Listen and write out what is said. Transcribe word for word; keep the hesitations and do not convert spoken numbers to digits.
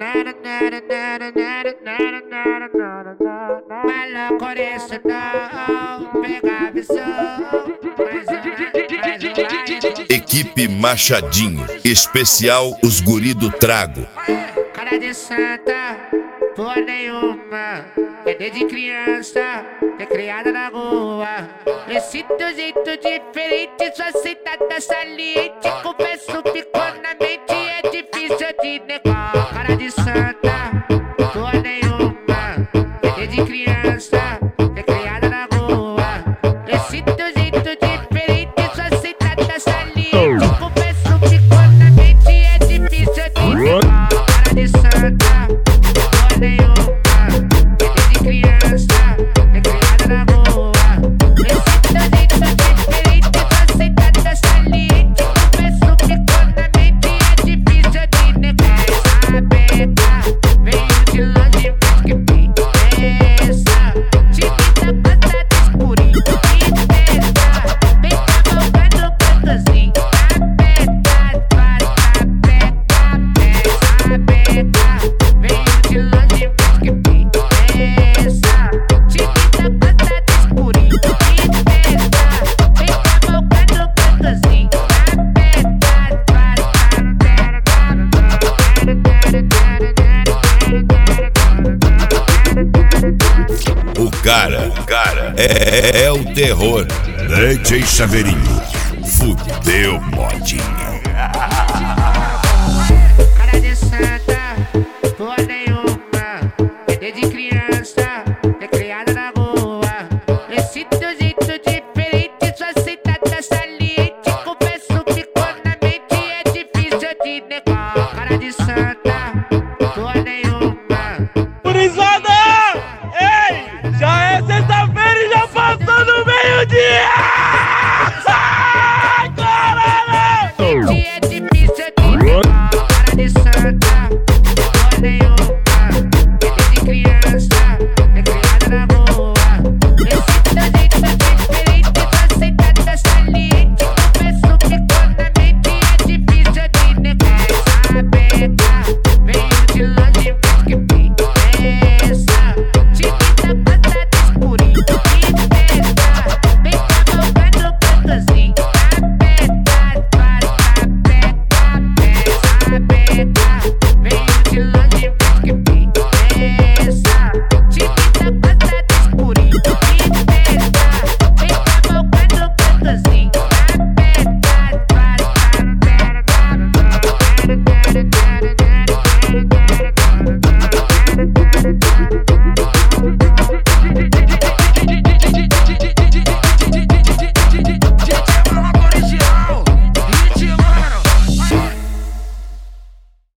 Maluco isso não, pega a visão. Mais uma, mais uma. Equipe Machadinho, especial Os Guri do Trago. Cara de santa, por nenhuma. É desde criança, é criada na rua. Esse teu jeito diferente, sua sentada saliente. Confesso, ficou na mente, é difícil de negar. Cara de santa, por nenhuma. É desde criança, é criada na rua. Esse teu jeito diferente, sua sentada saliente. Confesso, ficou na mente, é difícil de negar. Cara de santa, por nenhuma. O cara, o cara é, é, é o terror. D J Chaveirinho, fudeu modinha.